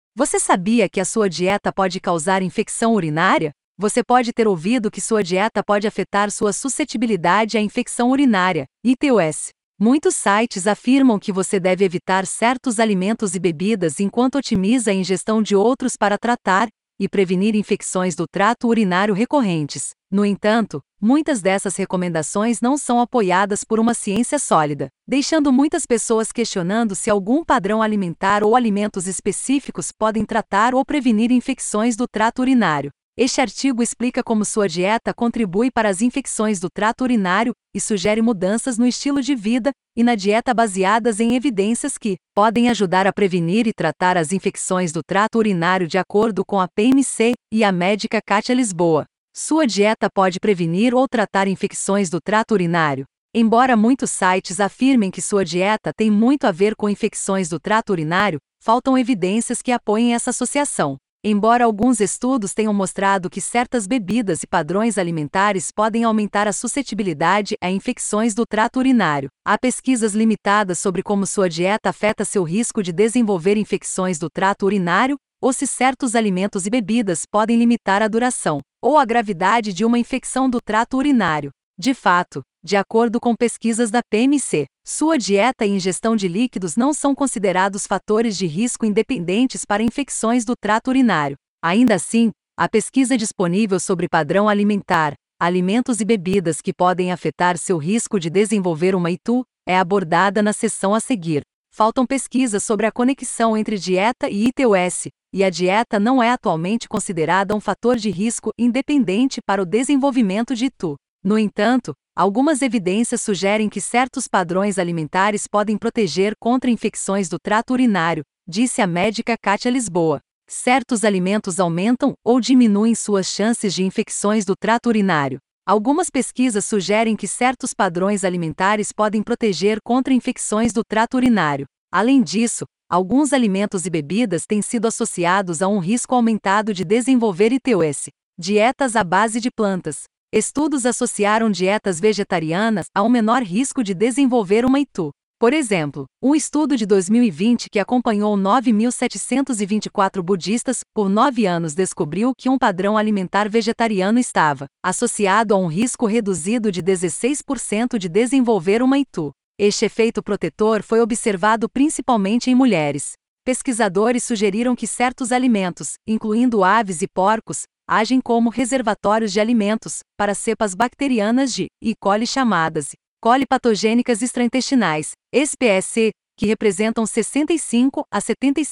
Você sabia que a sua dieta pode causar infecção urinária? Você pode ter ouvido que sua dieta pode afetar sua suscetibilidade à infecção urinária, ITUS. Muitos sites afirmam que você deve evitar certos alimentos e bebidas enquanto otimiza a ingestão de outros para tratar e prevenir infecções do trato urinário recorrentes. No entanto, muitas dessas recomendações não são apoiadas por uma ciência sólida, deixando muitas pessoas questionando se algum padrão alimentar ou alimentos específicos podem tratar ou prevenir infecções do trato urinário. Este artigo explica como sua dieta contribui para as infecções do trato urinário e sugere mudanças no estilo de vida e na dieta baseadas em evidências que podem ajudar a prevenir e tratar as infecções do trato urinário de acordo com a PMC e a médica Kátia Lisboa. Sua dieta pode prevenir ou tratar infecções do trato urinário. Embora muitos sites afirmem que sua dieta tem muito a ver com infecções do trato urinário, faltam evidências que apoiem essa associação. Embora alguns estudos tenham mostrado que certas bebidas e padrões alimentares podem aumentar a suscetibilidade a infecções do trato urinário, há pesquisas limitadas sobre como sua dieta afeta seu risco de desenvolver infecções do trato urinário, ou se certos alimentos e bebidas podem limitar a duração ou a gravidade de uma infecção do trato urinário. De fato, de acordo com pesquisas da PMC, sua dieta e ingestão de líquidos não são considerados fatores de risco independentes para infecções do trato urinário. Ainda assim, a pesquisa disponível sobre padrão alimentar, alimentos e bebidas que podem afetar seu risco de desenvolver uma ITU é abordada na seção a seguir. Faltam pesquisas sobre a conexão entre dieta e ITUS, e a dieta não é atualmente considerada um fator de risco independente para o desenvolvimento de ITU. No entanto, algumas evidências sugerem que certos padrões alimentares podem proteger contra infecções do trato urinário, disse a médica Kátia Lisboa. Certos alimentos aumentam ou diminuem suas chances de infecções do trato urinário. Algumas pesquisas sugerem que certos padrões alimentares podem proteger contra infecções do trato urinário. Além disso, alguns alimentos e bebidas têm sido associados a um risco aumentado de desenvolver ITUS. Dietas à base de plantas. Estudos associaram dietas vegetarianas a um menor risco de desenvolver uma ITU. Por exemplo, um estudo de 2020 que acompanhou 9.724 budistas por 9 anos descobriu que um padrão alimentar vegetariano estava associado a um risco reduzido de 16% de desenvolver uma ITU. Este efeito protetor foi observado principalmente em mulheres. Pesquisadores sugeriram que certos alimentos, incluindo aves e porcos, agem como reservatórios de alimentos para cepas bacterianas de E. coli chamadas E. coli patogênicas extraintestinais, SPSE, que representam 65 a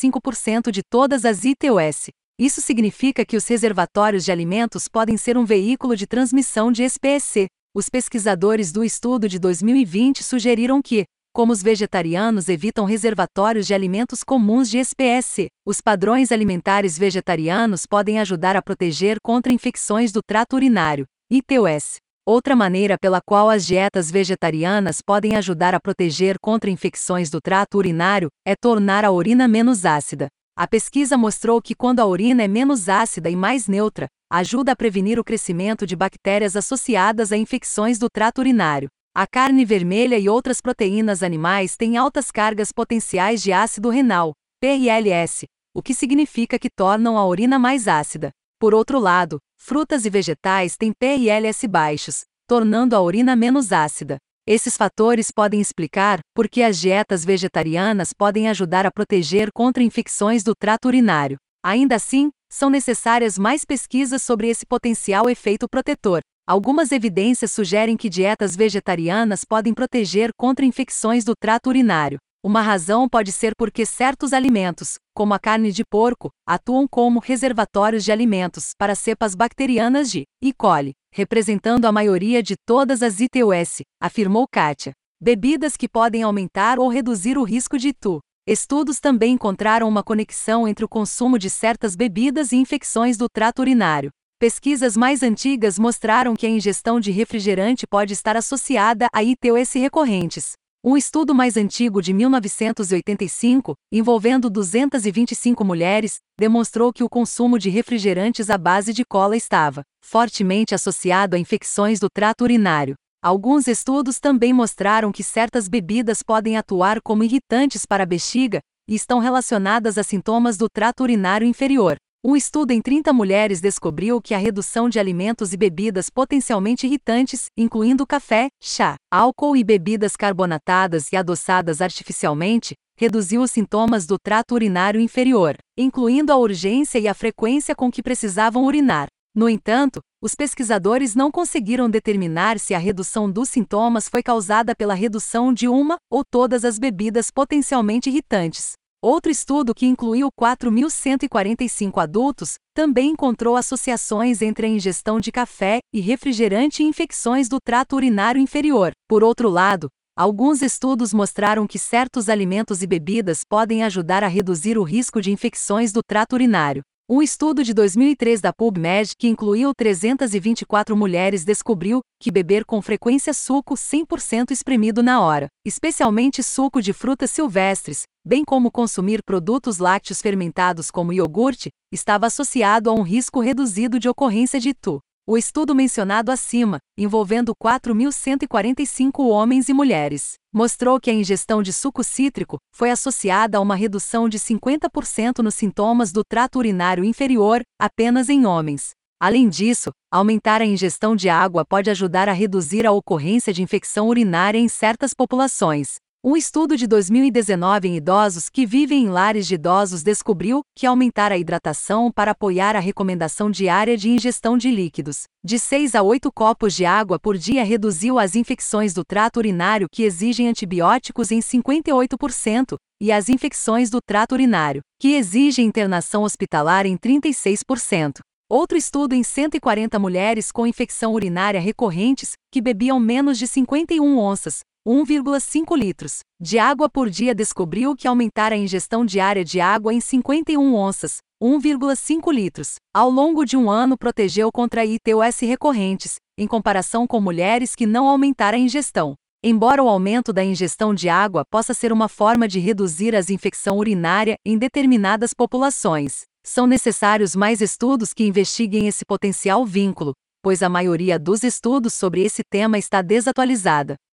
75% de todas as ITUS. Isso significa que os reservatórios de alimentos podem ser um veículo de transmissão de SPSE. Os pesquisadores do estudo de 2020 sugeriram que, como os vegetarianos evitam reservatórios de alimentos comuns de SPSE, os padrões alimentares vegetarianos podem ajudar a proteger contra infecções do trato urinário, ITUS. Outra maneira pela qual as dietas vegetarianas podem ajudar a proteger contra infecções do trato urinário é tornar a urina menos ácida. A pesquisa mostrou que quando a urina é menos ácida e mais neutra, ajuda a prevenir o crescimento de bactérias associadas a infecções do trato urinário. A carne vermelha e outras proteínas animais têm altas cargas potenciais de ácido renal, PRLS, o que significa que tornam a urina mais ácida. Por outro lado, frutas e vegetais têm PRLS baixos, tornando a urina menos ácida. Esses fatores podem explicar por que as dietas vegetarianas podem ajudar a proteger contra infecções do trato urinário. Ainda assim, são necessárias mais pesquisas sobre esse potencial efeito protetor. Algumas evidências sugerem que dietas vegetarianas podem proteger contra infecções do trato urinário. Uma razão pode ser porque certos alimentos, como a carne de porco, atuam como reservatórios de alimentos para cepas bacterianas de E. coli, representando a maioria de todas as ITUS, afirmou Kátia. Bebidas que podem aumentar ou reduzir o risco de ITU. Estudos também encontraram uma conexão entre o consumo de certas bebidas e infecções do trato urinário. Pesquisas mais antigas mostraram que a ingestão de refrigerante pode estar associada a ITUS recorrentes. Um estudo mais antigo de 1985, envolvendo 225 mulheres, demonstrou que o consumo de refrigerantes à base de cola estava fortemente associado a infecções do trato urinário. Alguns estudos também mostraram que certas bebidas podem atuar como irritantes para a bexiga, e estão relacionadas a sintomas do trato urinário inferior. Um estudo em 30 mulheres descobriu que a redução de alimentos e bebidas potencialmente irritantes, incluindo café, chá, álcool e bebidas carbonatadas e adoçadas artificialmente, reduziu os sintomas do trato urinário inferior, incluindo a urgência e a frequência com que precisavam urinar. No entanto, os pesquisadores não conseguiram determinar se a redução dos sintomas foi causada pela redução de uma ou todas as bebidas potencialmente irritantes. Outro estudo, que incluiu 4.145 adultos, também encontrou associações entre a ingestão de café e refrigerante e infecções do trato urinário inferior. Por outro lado, alguns estudos mostraram que certos alimentos e bebidas podem ajudar a reduzir o risco de infecções do trato urinário. Um estudo de 2003 da PubMed, que incluiu 324 mulheres, descobriu que beber com frequência suco 100% espremido na hora, especialmente suco de frutas silvestres, bem como consumir produtos lácteos fermentados como iogurte, estava associado a um risco reduzido de ocorrência de ITU. O estudo mencionado acima, envolvendo 4.145 homens e mulheres, mostrou que a ingestão de suco cítrico foi associada a uma redução de 50% nos sintomas do trato urinário inferior, apenas em homens. Além disso, aumentar a ingestão de água pode ajudar a reduzir a ocorrência de infecção urinária em certas populações. Um estudo de 2019 em idosos que vivem em lares de idosos descobriu que aumentar a hidratação para apoiar a recomendação diária de ingestão de líquidos, de 6 a 8 copos de água por dia, reduziu as infecções do trato urinário que exigem antibióticos em 58% e as infecções do trato urinário, que exigem internação hospitalar, em 36%. Outro estudo em 140 mulheres com infecção urinária recorrentes, que bebiam menos de 51 onças, 1,5 litros, de água por dia, descobriu que aumentar a ingestão diária de água em 51 onças, 1,5 litros, ao longo de um ano protegeu contra ITUS recorrentes, em comparação com mulheres que não aumentaram a ingestão. Embora o aumento da ingestão de água possa ser uma forma de reduzir a infecção urinária em determinadas populações, são necessários mais estudos que investiguem esse potencial vínculo, pois a maioria dos estudos sobre esse tema está desatualizada.